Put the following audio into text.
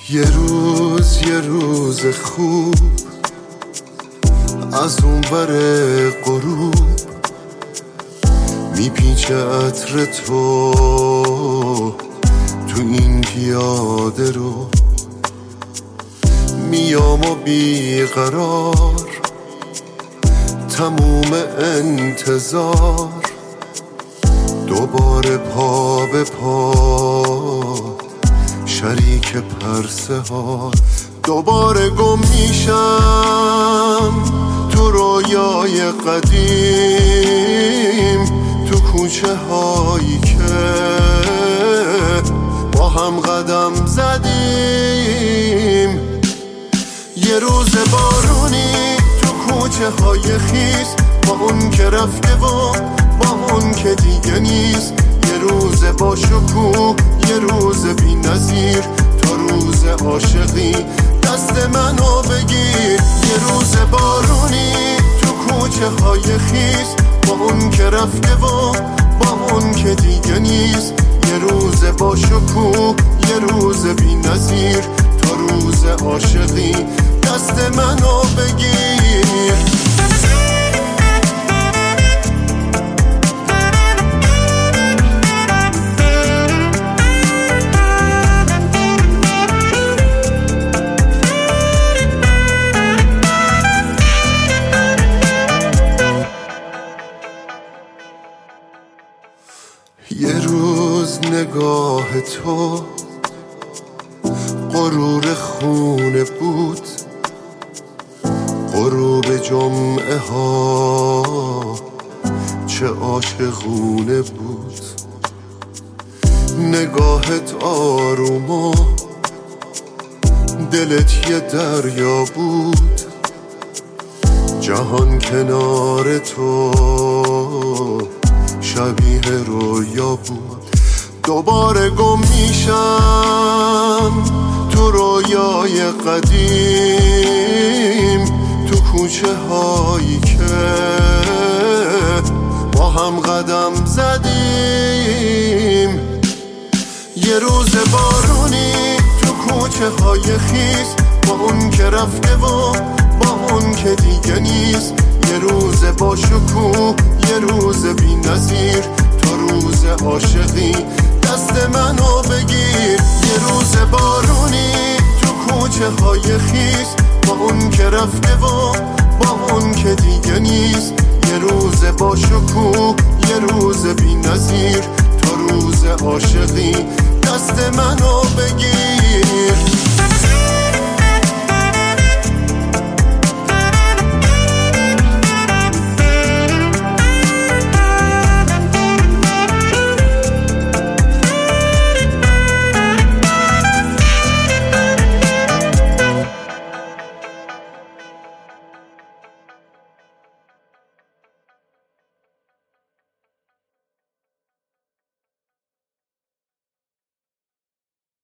یه روز خوب از اون ور غروب میپیچه عطر تو این پیاده رو، میام و بیقرار تموم انتظار دوباره پا به پا شریک پرسه ها، دوباره گم میشم تو رویای قدیم، تو کوچه هایی که با هم قدم زدیم. یه روز بارونی تو کوچه های خیس، با اون که رفته و با اون که دیگه نیست. یه روز با شکوه، یه روز بی نظیر، تا روز عاشقی دست منو بگیر. یه روز بارونی تو کوچه های خیس، با اون که رفته و با اون که دیگه نیست. یه روز با شکوه، یه روز بی نظیر، تا روز عاشقی دست منو بگیر. یه روز نگاه تو غرور خونه بود، غروب جمعه ها چه عاشقونه بود. نگاهت آروم و دلت یه دریا بود، جهان کنار تو شبیه رویا بود. دوباره گم میشم تو رویای قدیم، تو کوچه هایی که با هم قدم زدیم. یه روز بارونی تو کوچه های خیس، با اون که رفته و با اون که دیگه نیست. یه روز با شکوه، یه روز بی نظیر، تا روز عاشقی دست منو بگیر. یه روز بارونی تو کوچه های خیس، با اون که رفته و با اون که دیگه نیست. یه روز با شکوه، یه روز بی نظیر، تا روز عاشقی دست منو بگیر.